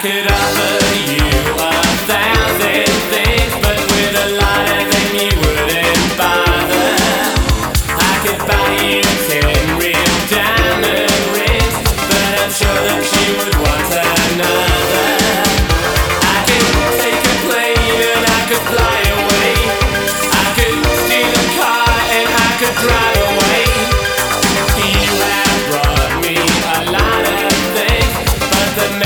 could offer you 1,000 things, but with a lot of them you wouldn't bother. I could buy you 10 real diamond rings, but I'm sure that she would want another. I could take a plane and I could fly away. I could steal a car and I could drive away. You have brought me a lot of things, but the